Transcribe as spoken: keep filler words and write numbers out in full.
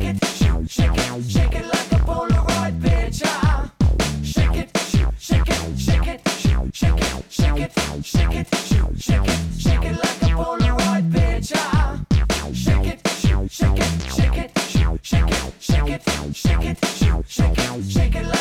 it, shake it, shake it like a Polaroid picture. Shake it, shake it, shake it, shake it, shake it, shake it, shake it, shake it like a Polaroid picture. Shake it, shake it, shake it, shake it, shake it, shake it, shake it, shake it, shake it like